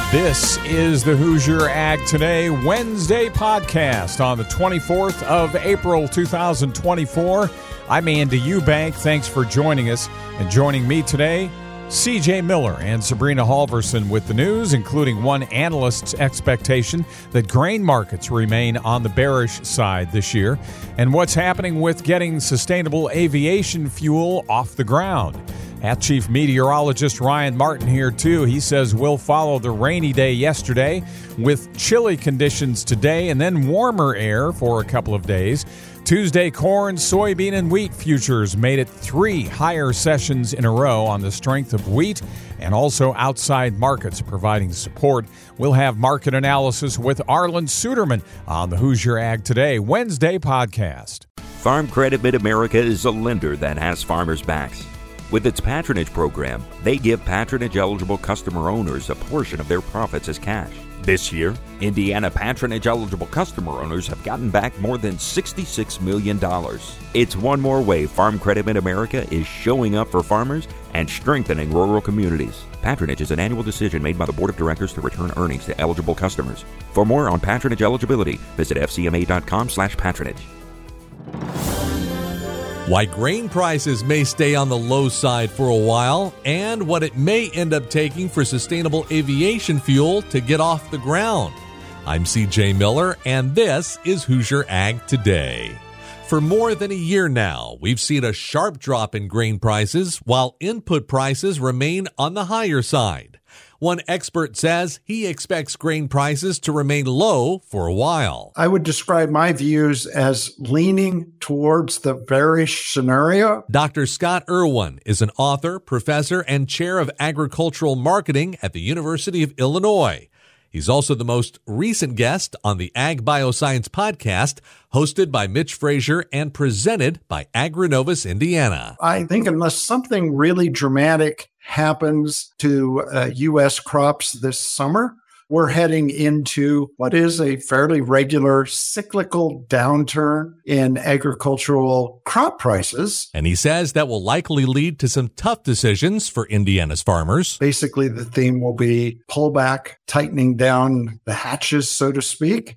This is the Hoosier Ag Today Wednesday podcast on the 24th of April 2024. I'm Andy Eubank. Thanks for joining us. And joining me today, CJ Miller and Sabrina Halverson with the news, including one analyst's expectation that grain markets remain on the bearish side this year, and what's happening with getting sustainable aviation fuel off the ground. At Chief Meteorologist Ryan Martin here, too. He says we'll follow the rainy day yesterday with chilly conditions today and then warmer air for a couple of days. Tuesday, corn, soybean, and wheat futures made it 3 higher sessions in a row on the strength of wheat and also outside markets providing support. We'll have market analysis with Arlen Suderman on the Hoosier Ag Today Wednesday podcast. Farm Credit Mid-America is a lender that has farmers' backs. With its patronage program, they give patronage-eligible customer owners a portion of their profits as cash. This year, Indiana patronage-eligible customer owners have gotten back more than $66 million. It's one more way Farm Credit Mid-America is showing up for farmers and strengthening rural communities. Patronage is an annual decision made by the Board of Directors to return earnings to eligible customers. For more on patronage eligibility, visit fcma.com/patronage. Why grain prices may stay on the low side for a while, and what it may end up taking for sustainable aviation fuel to get off the ground. I'm CJ Miller, and this is Hoosier Ag Today. For more than a year now, we've seen a sharp drop in grain prices while input prices remain on the higher side. One expert says he expects grain prices to remain low for a while. I would describe my views as leaning towards the bearish scenario. Dr. Scott Irwin is an author, professor, and chair of agricultural marketing at the University of Illinois. He's also the most recent guest on the Ag Bioscience podcast, hosted by Mitch Frazier and presented by Agrinovus Indiana. I think unless something really dramatic happens to U.S. crops this summer, we're heading into what is a fairly regular cyclical downturn in agricultural crop prices. And he says that will likely lead to some tough decisions for Indiana's farmers. Basically, the theme will be pullback, tightening down the hatches, so to speak,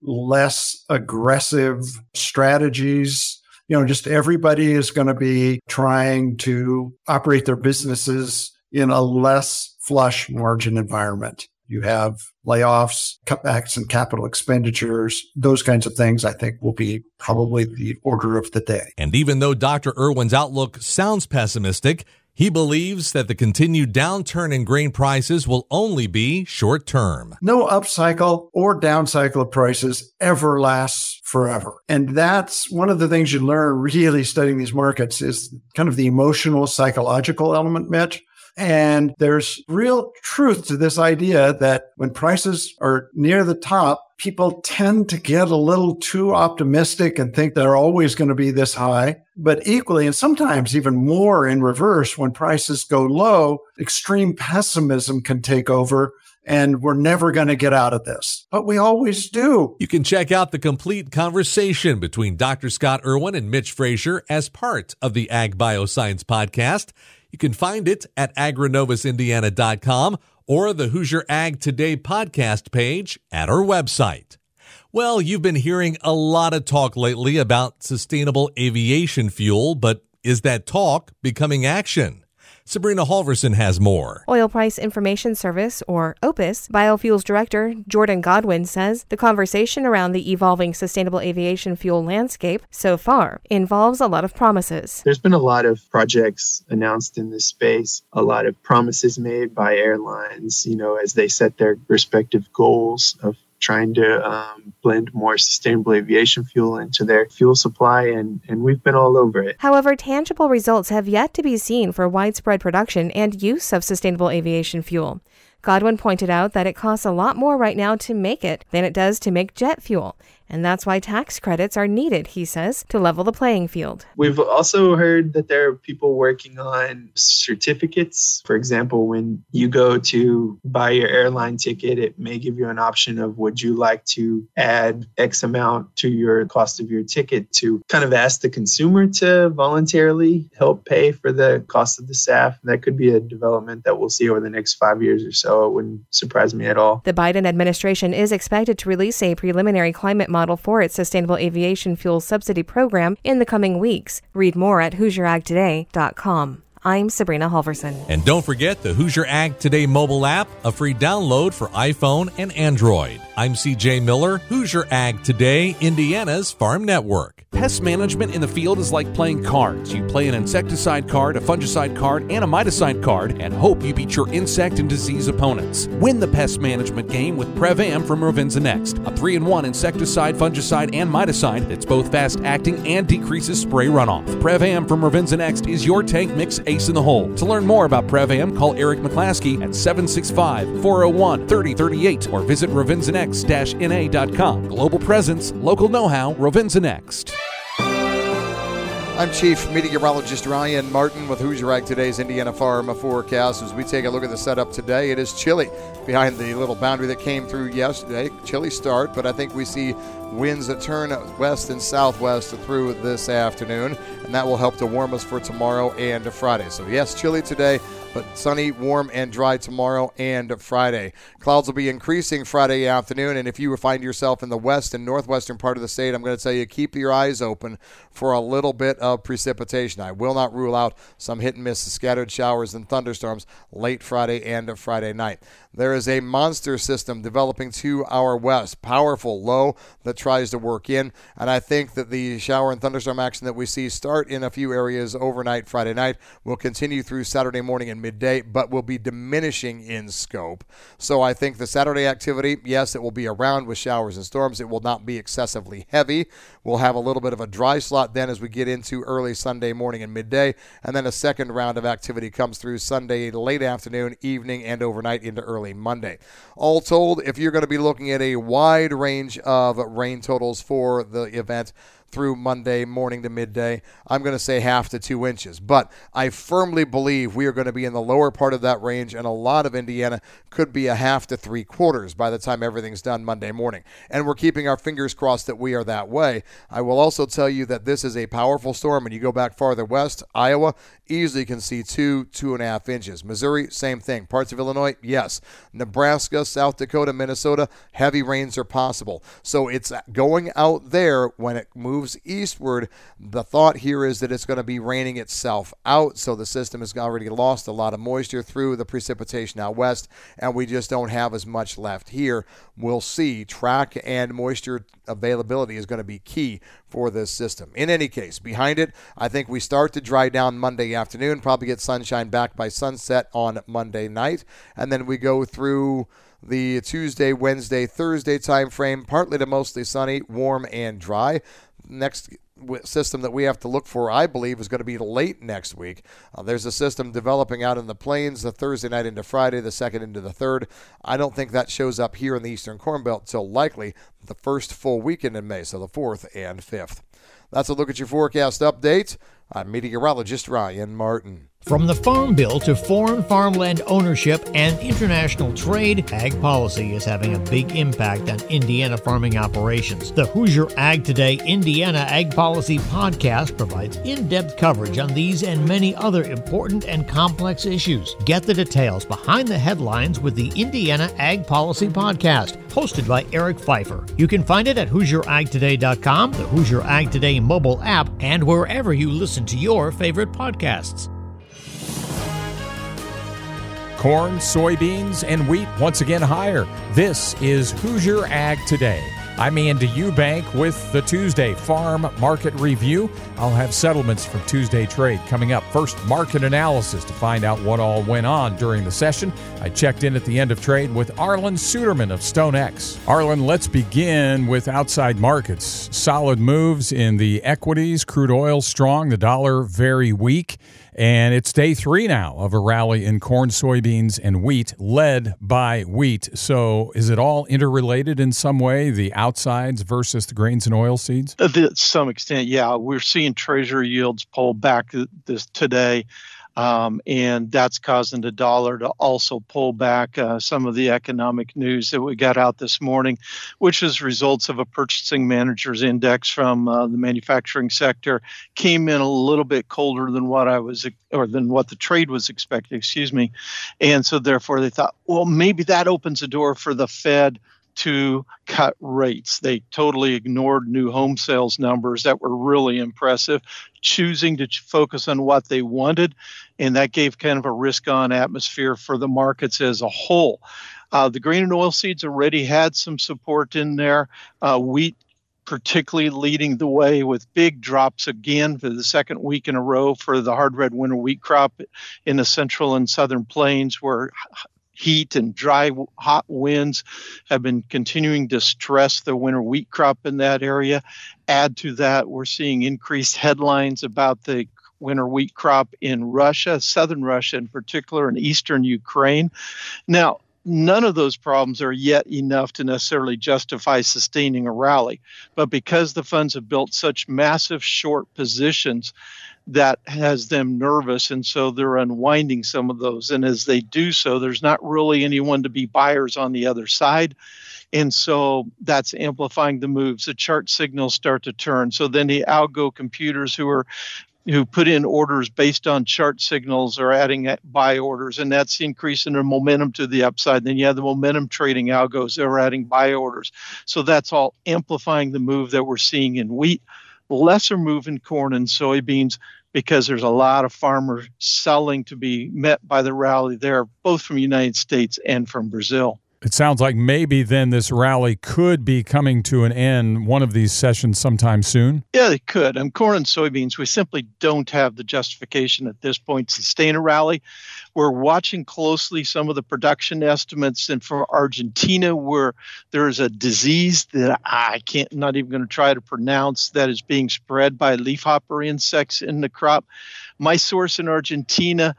less aggressive strategies. Just everybody is going to be trying to operate their businesses in a less flush margin environment. You have layoffs, cutbacks in capital expenditures, those kinds of things, I think, will be probably the order of the day. And even though Dr. Irwin's outlook sounds pessimistic, he believes that the continued downturn in grain prices will only be short-term. No upcycle or downcycle of prices ever lasts forever. And that's one of the things you learn really studying these markets is kind of the emotional, psychological element, Mitch. And there's real truth to this idea that when prices are near the top, people tend to get a little too optimistic and think they're always going to be this high. But equally, and sometimes even more in reverse, when prices go low, extreme pessimism can take over. And we're never going to get out of this. But we always do. You can check out the complete conversation between Dr. Scott Irwin and Mitch Frazier as part of the Ag Bioscience podcast. You can find it at agrinovusindiana.com or the Hoosier Ag Today podcast page at our website. Well, you've been hearing a lot of talk lately about sustainable aviation fuel, but is that talk becoming action? Sabrina Halverson has more. Oil Price Information Service, or OPIS, Biofuels Director Jordan Godwin says the conversation around the evolving sustainable aviation fuel landscape so far involves a lot of promises. There's been a lot of projects announced in this space, a lot of promises made by airlines, as they set their respective goals of trying to blend more sustainable aviation fuel into their fuel supply, and we've been all over it. However, tangible results have yet to be seen for widespread production and use of sustainable aviation fuel. Godwin pointed out that it costs a lot more right now to make it than it does to make jet fuel, and that's why tax credits are needed, he says, to level the playing field. We've also heard that there are people working on certificates. For example, when you go to buy your airline ticket, it may give you an option of would you like to add X amount to your cost of your ticket, to kind of ask the consumer to voluntarily help pay for the cost of the SAF. That could be a development that we'll see over the next 5 years or so. It wouldn't surprise me at all. The Biden administration is expected to release a preliminary climate model for its sustainable aviation fuel subsidy program in the coming weeks. Read more at HoosierAgToday.com. I'm Sabrina Halverson. And don't forget the Hoosier Ag Today mobile app, a free download for iPhone and Android. I'm CJ Miller, Hoosier Ag Today, Indiana's Farm Network. Pest management in the field is like playing cards. You play an insecticide card, a fungicide card, and a miticide card, and hope you beat your insect and disease opponents. Win the pest management game with Prevam from Rovinza Next, a 3-in-1 insecticide, fungicide, and miticide that's both fast-acting and decreases spray runoff. Prevam from Rovinza Next is your tank mix ace in the hole. To learn more about Prevam, call Eric McClaskey at 765-401-3038 or visit rovinzanext-na.com. Global presence, local know-how, Rovinza Next. I'm Chief Meteorologist Ryan Martin with Hoosier Ag Today's Indiana Farm Forecast. As we take a look at the setup today, it is chilly behind the little boundary that came through yesterday. Chilly start, but I think we see winds that turn west and southwest through this afternoon, and that will help to warm us for tomorrow and Friday. So yes, chilly today, but sunny, warm, and dry tomorrow and Friday. Clouds will be increasing Friday afternoon, and if you find yourself in the west and northwestern part of the state, I'm going to tell you, keep your eyes open for a little bit of precipitation. I will not rule out some hit-and-miss scattered showers and thunderstorms late Friday and Friday night. There is a monster system developing to our west, powerful low that tries to work in, and I think that the shower and thunderstorm action that we see start in a few areas overnight Friday night will continue through Saturday morning and midday, but will be diminishing in scope. So I think the Saturday activity, yes, it will be around with showers and storms. It will not be excessively heavy. We'll have a little bit of a dry slot then as we get into early Sunday morning and midday, and then a second round of activity comes through Sunday late afternoon, evening, and overnight into early Monday. All told, if you're going to be looking at a wide range of rain totals for the event through Monday morning to midday, I'm going to say 1/2 to 2 inches. But I firmly believe we are going to be in the lower part of that range, and a lot of Indiana could be 1/2 to 3/4 by the time everything's done Monday morning. And we're keeping our fingers crossed that we are that way. I will also tell you that this is a powerful storm, and you go back farther west, Iowa easily can see 2.5 inches. Missouri, same thing. Parts of Illinois, yes. Nebraska, South Dakota, Minnesota, heavy rains are possible. So it's going out there when it moves eastward. The thought here is that it's going to be raining itself out, so the system has already lost a lot of moisture through the precipitation out west, and we just don't have as much left here. We'll see. Track and moisture availability is going to be key for this system. In any case, behind it, I think we start to dry down Monday afternoon, probably get sunshine back by sunset on Monday night, and then we go through the Tuesday, Wednesday, Thursday time frame, partly to mostly sunny, warm, and dry. Next system that we have to look for, I believe, is going to be late next week. There's a system developing out in the plains the Thursday night into Friday, the second into the third. I don't think that shows up here in the Eastern Corn Belt until likely the first full weekend in May, so the 4th and 5th. That's a look at your forecast update. I'm meteorologist Ryan Martin. From the Farm Bill to foreign farmland ownership and international trade, ag policy is having a big impact on Indiana farming operations. The Hoosier Ag Today Indiana Ag Policy Podcast provides in-depth coverage on these and many other important and complex issues. Get the details behind the headlines with the Indiana Ag Policy Podcast, hosted by Eric Pfeiffer. You can find it at HoosierAgToday.com, the Hoosier Ag Today mobile app, and wherever you listen to your favorite podcasts. Corn, soybeans, and wheat once again higher. This is Hoosier Ag Today. I'm Andy Eubank with the Tuesday Farm Market Review. I'll have settlements from Tuesday trade coming up. First, market analysis to find out what all went on during the session. I checked in at the end of trade with Arlen Suderman of StoneX. Arlen, let's begin with outside markets. Solid moves in the equities, crude oil strong, the dollar very weak. And it's day 3 now of a rally in corn, soybeans, and wheat, led by wheat. So is it all interrelated in some way, the outsides versus the grains and oilseeds? To some extent, yeah. We're seeing Treasury yields pull back this today. And that's causing the dollar to also pull back. Some of the economic news that we got out this morning, which is results of a purchasing managers index from the manufacturing sector, came in a little bit colder than what than what the trade was expecting, And so therefore they thought, well, maybe that opens the door for the Fed to cut rates. They totally ignored new home sales numbers that were really impressive, choosing to focus on what they wanted, and that gave kind of a risk-on atmosphere for the markets as a whole. The grain and oilseeds already had some support in there. Wheat particularly leading the way with big drops again for the second week in a row for the hard red winter wheat crop in the central and southern plains, where heat and dry, hot winds have been continuing to stress the winter wheat crop in that area. Add to that, we're seeing increased headlines about the winter wheat crop in Russia, southern Russia in particular, and eastern Ukraine. Now, none of those problems are yet enough to necessarily justify sustaining a rally. But because the funds have built such massive short positions, that has them nervous, and so they're unwinding some of those. And as they do so, there's not really anyone to be buyers on the other side. And so that's amplifying the moves. The chart signals start to turn. So then the algo computers who put in orders based on chart signals are adding buy orders, and that's increasing their momentum to the upside. Then you have the momentum trading algos that are adding buy orders. So that's all amplifying the move that we're seeing in wheat. Lesser move in corn and soybeans because there's a lot of farmers selling to be met by the rally there, both from the United States and from Brazil. It sounds like maybe then this rally could be coming to an end, one of these sessions sometime soon. Yeah, they could. And corn and soybeans, we simply don't have the justification at this point to sustain a rally. We're watching closely some of the production estimates, and for Argentina, where there is a disease that not even going to try to pronounce, that is being spread by leafhopper insects in the crop. My source in Argentina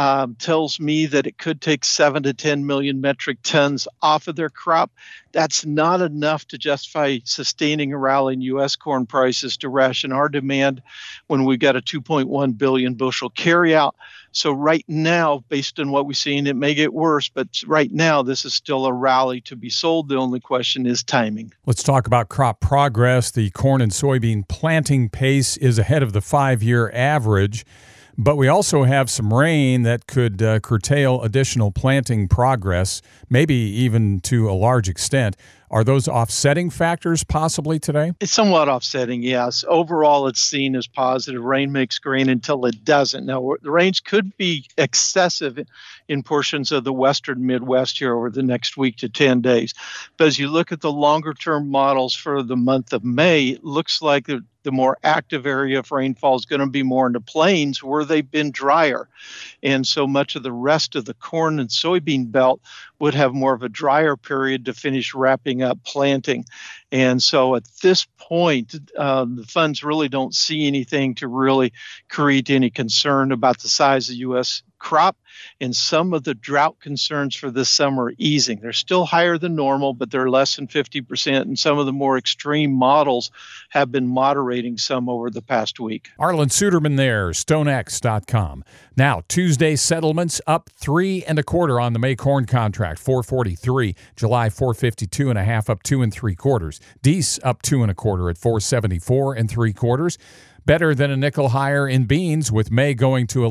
tells me that it could take 7 to 10 million metric tons off of their crop. That's not enough to justify sustaining a rally in U.S. corn prices to ration our demand when we got a 2.1 billion bushel carryout. So right now, based on what we've seen, it may get worse, but right now this is still a rally to be sold. The only question is timing. Let's talk about crop progress. The corn and soybean planting pace is ahead of the 5-year average. But we also have some rain that could curtail additional planting progress, maybe even to a large extent. Are those offsetting factors possibly today? It's somewhat offsetting, yes. Overall, it's seen as positive. Rain makes grain until it doesn't. Now, the rains could be excessive in portions of the western Midwest here over the next week to 10 days. But as you look at the longer-term models for the month of May, it looks like the more active area of rainfall is going to be more in the plains where they've been drier. And so much of the rest of the corn and soybean belt would have more of a drier period to finish wrapping up planting. And so at this point, the funds really don't see anything to really create any concern about the size of U.S. crop, and some of the drought concerns for this summer are easing. They're still higher than normal, but they're less than 50%, and some of the more extreme models have been moderating some over the past week. Arlan Suderman there, StoneX.com. Now, Tuesday settlements up 3 1/4 on the May corn contract, 443. July 452.5 up 2 3/4. Dees up 2 1/4 at 474 3/4. Better than a nickel higher in beans, with May going to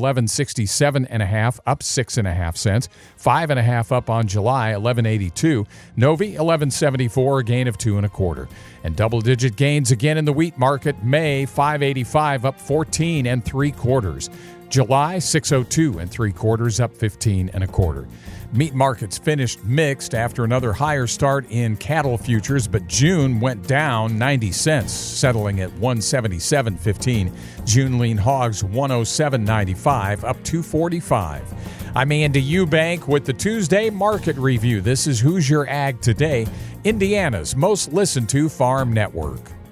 1167.5, up 6.5 cents. 5.5 up on July, 1182. Novi 1174, a gain of 2 1/4. And double-digit gains again in the wheat market. May 585, up 14 3/4. July 602 3/4, up 15 1/4. Meat markets finished mixed after another higher start in cattle futures, but June went down 90 cents, settling at 177.15. June lean hogs 107.95, up 245. I'm Andy Eubank with the Tuesday Market Review. This is Hoosier Ag Today, Indiana's most listened to farm network.